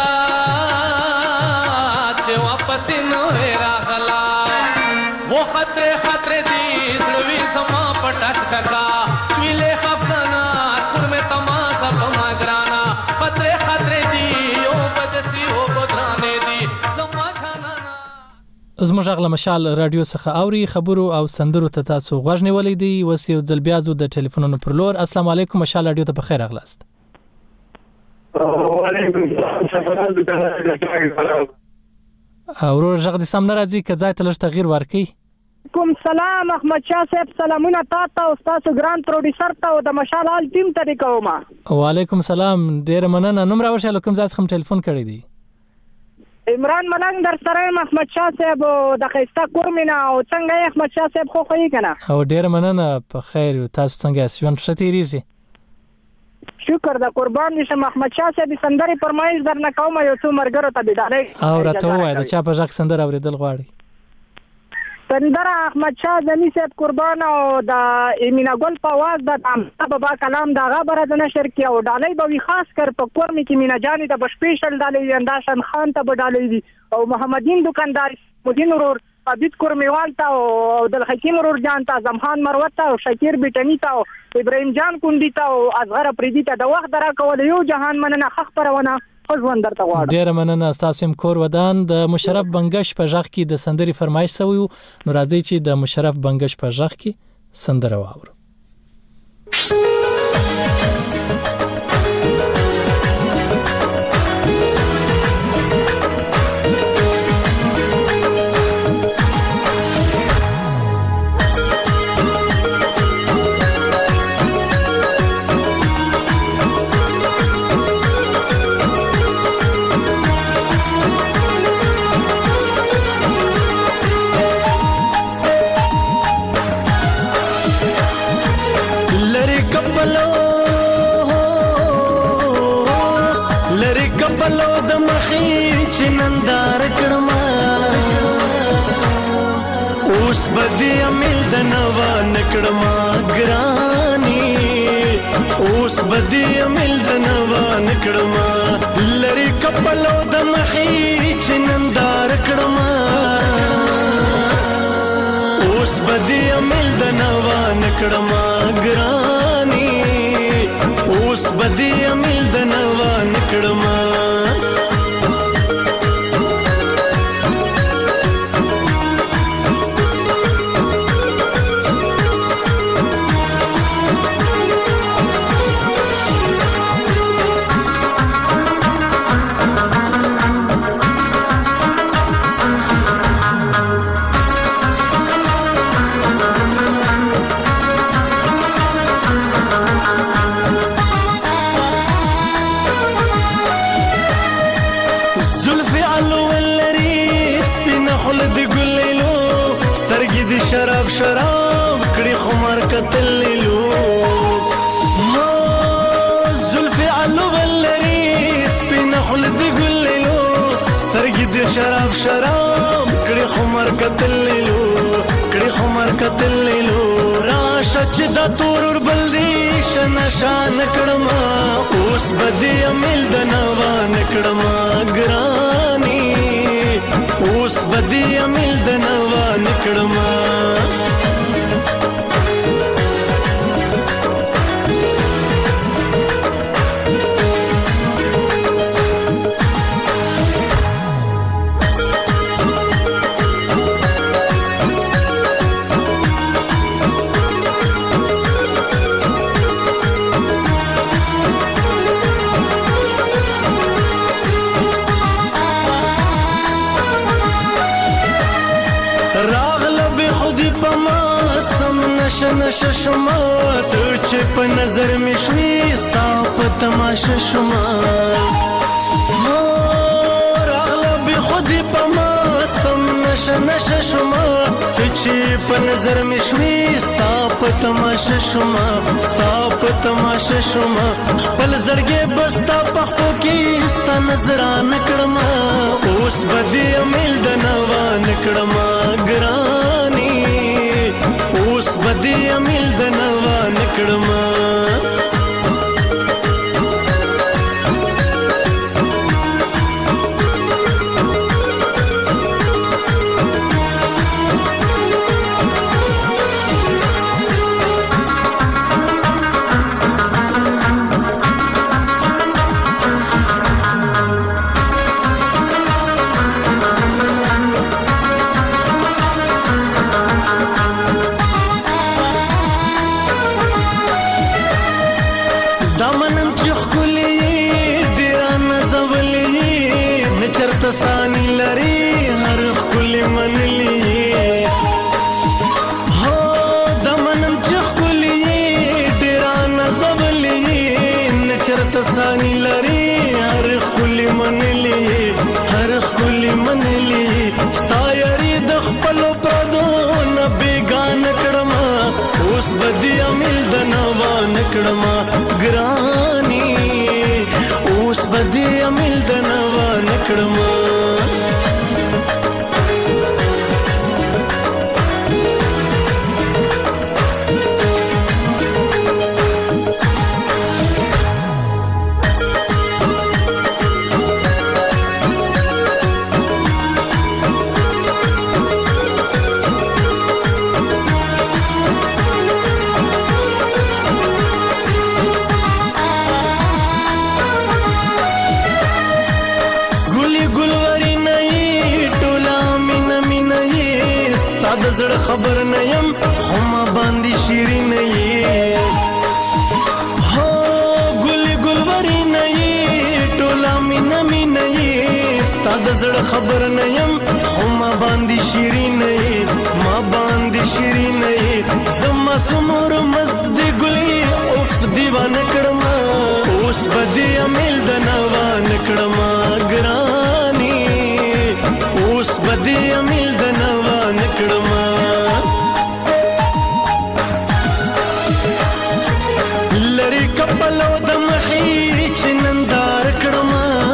چه واپس نو راغلا وہ خطرے خطرے دی زلوی زما پټک ککا ویلے خفنا کور میں تمازا پمگرانا خطرے خطرے دی او بدسی او بدرانے دی زما
زموږ غږ له مشال رادیو څخه اوري خبرو او سندرو ته تاسو غوږ نیولې دی. وس یو ځل بیا زو د ټلیفونونو پر لور. السلام علیکم، مشال رادیو ته په خیر اغلاست.
وعلیکم السلام.
اورور غږ د سم نه راځي که ځای ته لږ تغییر ورکړي.
کوم سلام احمد شاه صاحب، سلامونه تاسو او تاسو ګران پروډوسر ته او د مشال حال ټیم ته کوم.
وعلیکم سلام، ډیر مننه. نوم راوړل کوم ځای څخه ټلیفون کړی دی؟
عمران ملنګ در سره احمد شاه صاحب د خیستا کورمینا او څنګه احمد شاه صاحب خو خوې کنه؟
او ډیر مننه، په خیر. تاسو څنګه یاست؟ ژوند ښه تیریږي؟
شکر د قربان نشم. احمد شاه صاحب سندري فرمایش درنه کوم، یو څو مرګرو ته بداله
او راته وای دا چا په ځک سندر اوریدل غواړي؟
سندره احمد شاه زمي صاحب قربان او د امینا ګل په आवाज د بابا کلام دا غبره د نشر کې او ډالۍ به خاص کر په کورمي کې مینا جاني د سپیشل ډالۍ انداشن خان ته به ډالۍ دي او محمدین دکاندار مدین ورور عبید کورمیوال ته او د حکیم ورور جان ته زمخان مروت ته او شکیر بیٹنی ته او ابراهیم جان کندی ته او اصغر پریدي ته د وخت درا کول یو جهان مننه خخ پرونه ژوند درته غواړم.
ډیر مننه. تاسو هم کور ودان د مشرف بنگش په ژغ کې د سندري فرمایش سوی، نو راځي چې د مشرف بنگش په ژغ کې سندره واورو.
بدی امیل د نوا نکړما ګرانی، اوس بدی امیل د نوا نکړما لری کپلو د مخی چنندار کړما، اوس بدی امیل د نوا نکړما ګرانی، اوس بدی امیل د نوا نکړما. شراب شراب کړي خمر کتل لیلو ما زلفي علو ولري سپین خلد ګل لیلو سترګې د شراب شراب کړي خمر کتل لیلو کړي خمر کتل لیلو راشه چې د تور بلدي شنه شان کړما اوس بدی امیل د نوا نکړما ګرانی، اوس بدی امیل د نوا نکړما. نشه شما ته چې په نظر مې شوي ستا په تماشه شما راغله بې خودي په ما سم نشه شما ته چې په نظر مې شوي ستا په تماشه شما ستا په تماشه شما خپل زړګې به ستا په خپو کې ستا نظرانه کړما اوس به دې امیل د نوا نه کړما ګراني، اوس بدی امیل د نوا نکړما.
آسانی لري هر خلی منلی هر خلی منلی ستا یری د خپل پردو نه بیگان کړم اوس بدی امل د نوا نکړم ګرانی اوس بدی امل د نوا نکړم زړه خبر نه يم خو ما باندې شیرین یې هو ګل ګلوري نه یې ټولا مینا مینا یې ستاد زړه خبر نه يم خو ما باندې شیرین یې ما باندې شیرین یې زما سمور مزد ګلي اوف دیوانه کړم اوس بدی امل د نوا نکړم ګرانی اوس بدی امل د نوا نکړم لری کپلو د مخې چنندار کړم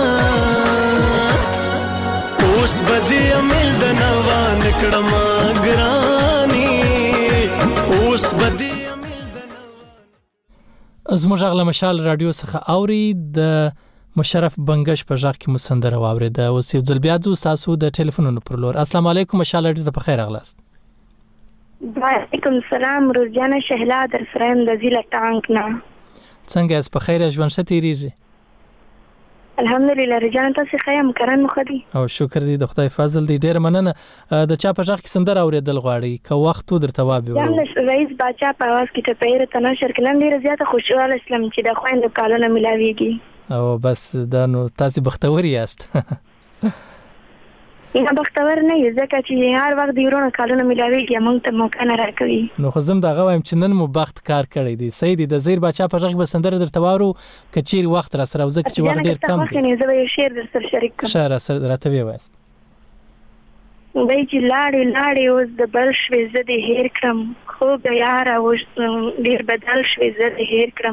اوس بدی امل د نوا نکړم ګرانی اوس بدی
زموږ غلا مشال رادیو څخه اوري د مشرف بنگش په ځخ کې مسندره واورید او سیو ځل بیا ځو تاسو د ټلیفونونو پر لور السلام علیکم مشال رادیو ته بخیر اغلاست
وعلیکم السلام روزانه شهلا در فریم د زیله ټانک نه
څنګه اس په خیر ژوند شتیریږي
الحمدلله رجان تاسو خیم کرن مخدي
او شکر دې د خدای فضل دې ډیر مننه د چا په ځخ کې سندره اوریدل غواړي که وخت درته وابي
ورو رئیس باچا په आवाज کې ته پیر تنه شرکلن ډیر زیاته خوشاله اسلام چې د خويند کالونه ملاويږي
او بس دا نو تاسو بختور یاست
نه بختور نه یې ځکه چې هر وخت دی ورونه کالونه ملاويږي موږ ته موقع نه راکوي
نو خو زم دا غوایم چې نن مو بخت کار کړی دی سید د زیر بچا په ځخ بسندره درته وارو کچیر وخت را سره وزک چې وخت ډیر کم دی
نه زه یې شیر در سره شریک کوم
شهر سره راته وایست
وای چې لاړې اوس د بل شوي زه دې هیر کړم خو بیا را اوس ډیر بدل شوي زه دې هیر کړم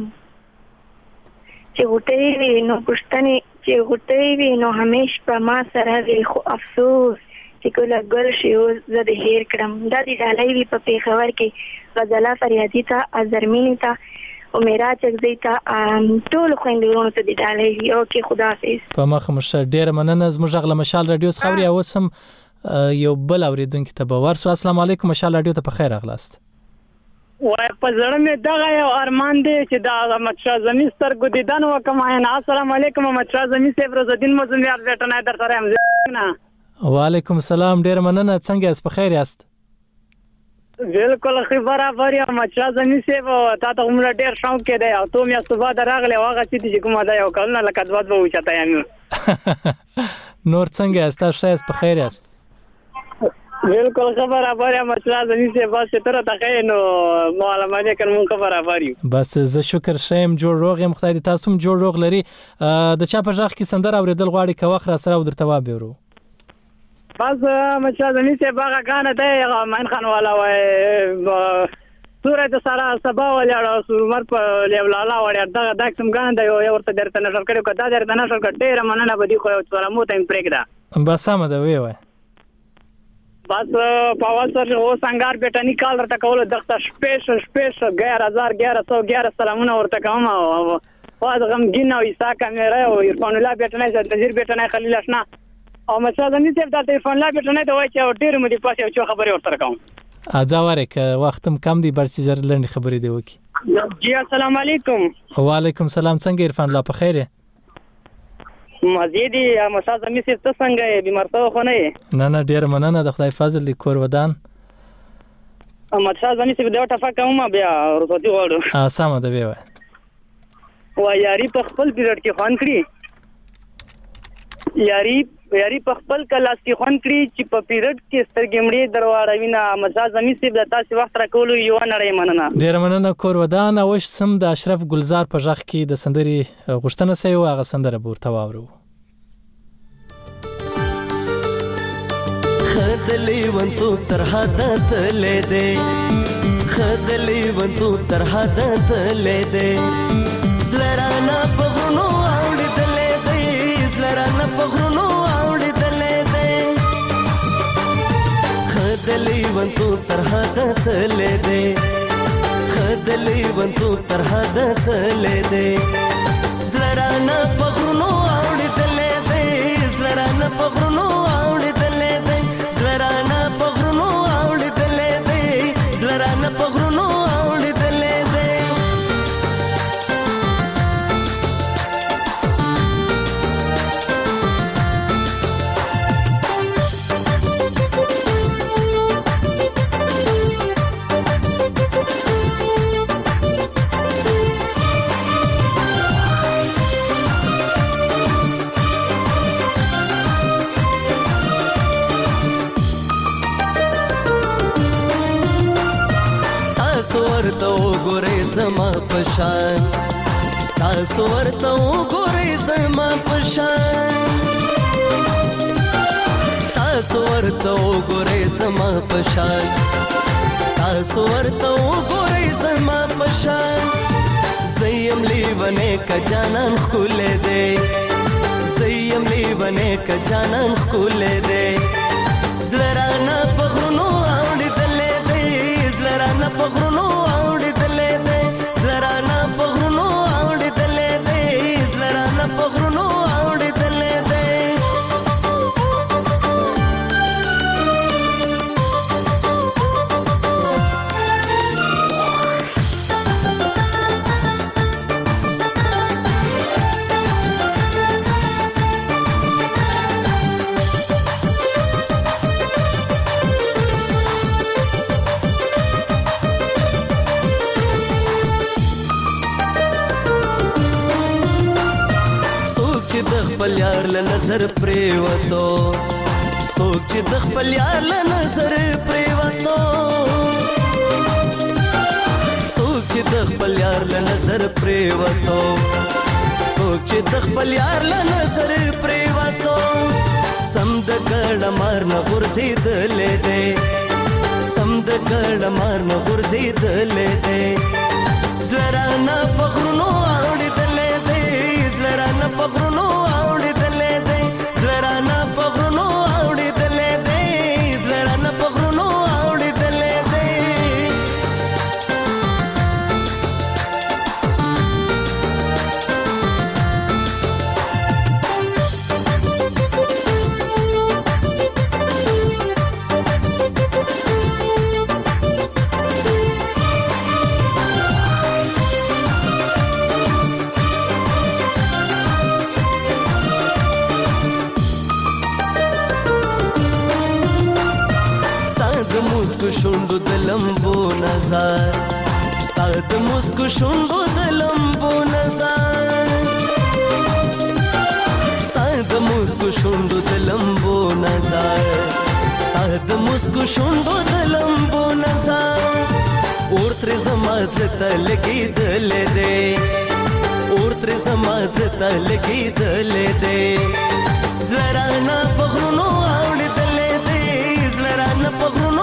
چې غټې وي نو پښتنې چې غټې وي نو همیش په ما سره وي خو افسوس چې کله ګل شي اوس زه دې هیر کړم دا دې ډالۍ وي په پیښور کې غزله فریادي ته ازرمینی ته او میرا چکزی ته ټول خويندورونو ته دې ډالۍ وي او کې خداحافظ
په مخ مشه ډیر مننه زموږ غلا مشال رادیو خبري اوسم یو بل اوریدونکو ته به ورسو السلام علیکم مشال رادیو ته په خیر اغلاست
وای په زړه مې دغه یو ارمان دی چې دا احمد شاه زمي سترګو دیدن وکم نه السلام علیکم احمد شاه زمي صاحب روز الدین مزمیار بیٹنه در سره هم نه
وعلیکم السلام ډیر مننه څنګه اس په خیر یاست
بالکل خبره احمد شاه زمي صاحب تا ته عمر ډیر شوق کې دی او ته مې صبح دراغله واغه چې کومه دا یو کلنه لکه دوات به وچته یم
نور څنګه است تاسو په خیر یاست
بالکل خبره احمد شاه زمي صاحب بس تر ته نو معلومات کوم خبره
بس زه شکر شیم جوړ روغ یم خدای دې تاسو هم جوړ روغ لري د چا په ځخ کې سندره اوریدل غواړي که وخت را سره درته وابي ورو
بس مچا زمي صاحب هغه غانه دی مان خان والا وای سورې د سارا سبا ولاړو سورمر په لیولالا وړ دغه داکسم غان دی یو ورته درته نشر کړو کدا درته نشر کړ ډیر مننه بدی خو څوره مو ته پرېګدا
بس سم ده وی وای
بس پاول سر او سنگار بیٹانی کال رته کول دغه سپیشل 11111 سلامونه ورته کوم او غم ګینو ایسا کیمرا او عرفان الله بیٹنه تنذیر بیٹنه خلیل اشنا او مثلا زمي صاحب د عرفان الله بیٹنه ته وای چې ډیر مو دی پاسه او خبري ورته کوم
ازاوره ک وختم کم دی برچ جر لنډ خبري دی وکی
جی السلام علیکم
وعلیکم السلام څنګه عرفان الله په خیره
مزيدي مساز زمي صاحب ته څنګه بیمار ته خو نه
نه ډیر مننه د خدای فضل دی کور ودان
مساز زمي صاحب دا ټفا کوم بیا ورته وړو
سم ده وی
و یاري په خپل پیریډ کې خوان کړی یاري
یاري په خپل کلاس کې خوند کړي چې په پیریډ کې سترګې مړې درواړوي نه احمد شاه زمي صاحب د تاسو وخت راکولو یو نړۍ مننه.
ډیر مننه کور ودان. اوس سم د اشرف ګلزار په ژغ کې د سندري غوښتنه سوي او هغه سندره ورته واورو.
خدلی ونتو تر حدت لیدې خدلی ونتو تر حدت لیدې زلرانا په غرونو اوړېدلې دې زلرانا په غرونو اوړېدلې دې خدلی ونتو تر حدت لیدې خدلی ونتو تر حدت لیدې زلرانا په غرونو اوړېدلې دې زلرانا په غرونو زلرانا په غرونو اوړېدلې دې زلرانا په غرونو اوړېدلې دې ورته وګورئ زما پشان تاسو ورته وګورئ زما پشان تاسو ورته وګورئ زما پشان تاسو ورته وګورئ زما پشان زیم لیونه کا جانان خولې دې زیم لیونه کا جانان خولې دې زلرانا په غرونو اوړېدلې دې زلرانا په غرونو خپل یار له نظر پریوتو څوک چې د خپل یار له نظر پریوتو څوک چې د خپل یار له نظر پریوتو څوک چې د خپل یار له نظر پریوتو سم د ګړه مار نه غورځېدلې دی سم د ګړه مار نه غورځېدلې دی زلرانا په غرونو اوړېدلې دی زلرانا په غرونو شوندو د لمبو نظر ستا د مسکو شوندو د لمبو نظر ستا د مسکو شوندو د لمبو نظر ستا د مسکو شوندو د لمبو نظر اور تر زماز ته لګېدلې دې اور تر زماز ته لګېدلې دې زلرانا په غرونو اوړېدلې دې زلرانا په غرونو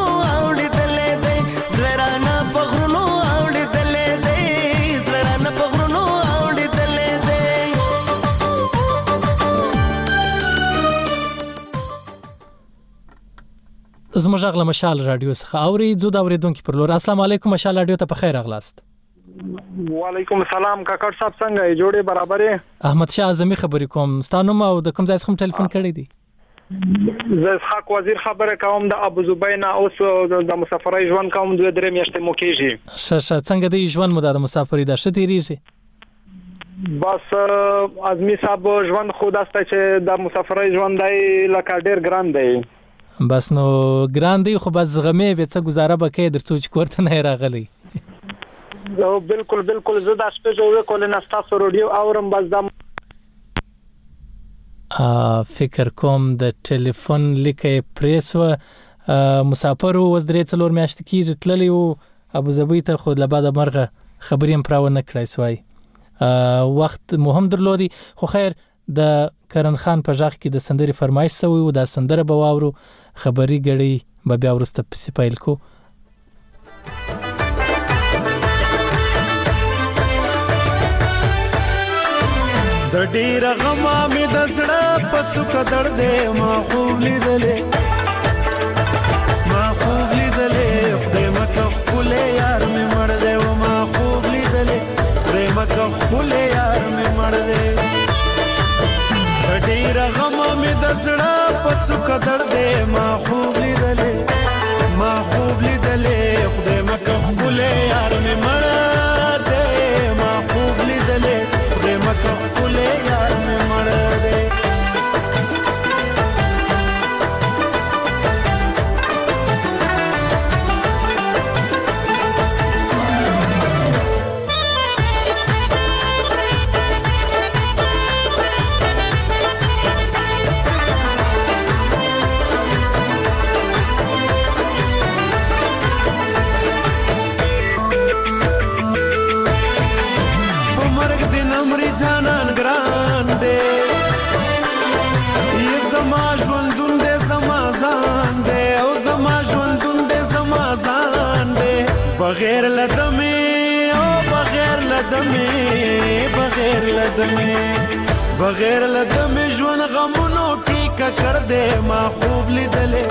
زموږ غل مشال رادیو څخه اوري زو دا اوریدونکو پر لور. السلام علیکم مشال رادیو ته په خیر اغلاست.
وعلیکم السلام کاکړ صاحب څنګه یې جوړې برابرې؟
احمد شاه اعظمي خبرې کوم. ستانو ما د کوم ځای څخه ټلیفون کړی دی؟
زه حق وزیر خبره کوم د ابو زبینا اوس د مسافرۍ ژوند کوم 2-3 میاشتې مو کېږي.
شه څنګه دی ژوند مو د مسافرۍ د شتیریږي؟
بس ازمی صاحب ژوند خود است چې د مسافرۍ ژوند دی لکه ډیر ګران دی.
بس نو ګران دی خو بس غمه به څه گزاره بکې درڅو چې کوړته نه راغلی.
بالکل بالکل زه د شپې جوړ کول نه تاسو رادیو اورم بس د
فکر کوم د ټلیفون لیکه پریس و مسافر اوس 3-4 میاشتې کېږي تللی و ابوظبي ته، خو له بعده مرغه خبرې هم پراونه کړای سوای. وخت مهم درلودي. خو خیر د کرن خان په ژغ کې د سندرې فرمایش سوی و، دا سندره به واورو، خبري ګړی به بیا وروسته پسې پیل کو.
د ډیر غما مې د زړه په څوک درده ما خوب لیدلې خدای مکه خپل یار مې مړ دی و ما خوب لیدلې خدای مکه خپل یار مې مړ دی د ډیر غما مې د زړه په څوک درده ما خوب لیدلې خدای مکه خپل یار مې مړ دی ما خوب لیدلې خدای مکه خپل یار مې مړ دی. جانان ګران دی ی زما ژوندون دی زما ځان دی او زما ژوندون دی زما ځان دی بغیر لدمې او بغیر لدمې ژوند غمونو ټیکه کړ دی ما خوب لیدلې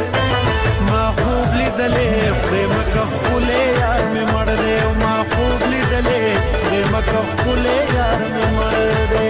خدای مکه خپل یار مې مړ دی ما خوب لیدلې خدای مکه خپل یار مې مړ دی.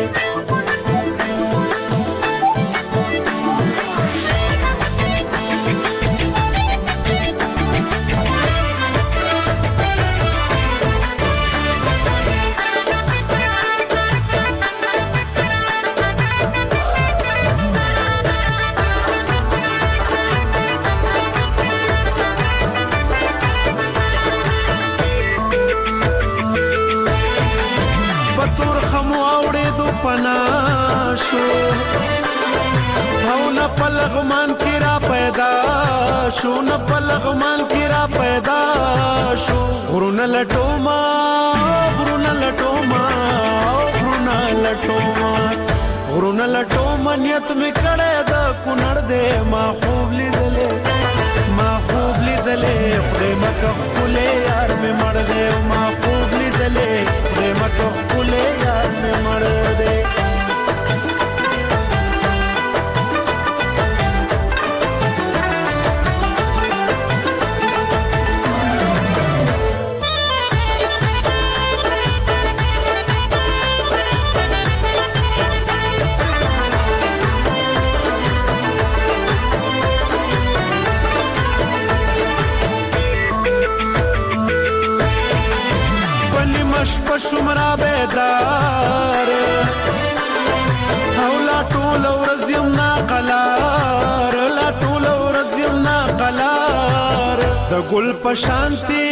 پناشو او نه پلغمان کی را پیدا شو غرونه لټوما نیت می کړه د کونړ دې ما خوب لیدلې خدای مکه خپل یار مې مړ دی ما خوب لیدلې خدای مکه خپل یار مې مړ دی. شمرا بیدار او لا ټول ورځ یم ناقلار د ګل په شانتي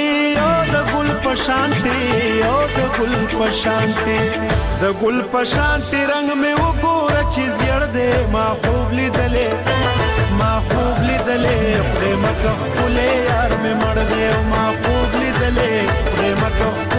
رنگ مې وګوره چې زیړ دی ما خوب لیدلې خدای مکه خپل یار مې مړ دی ما خوب لیدلې خدای مکه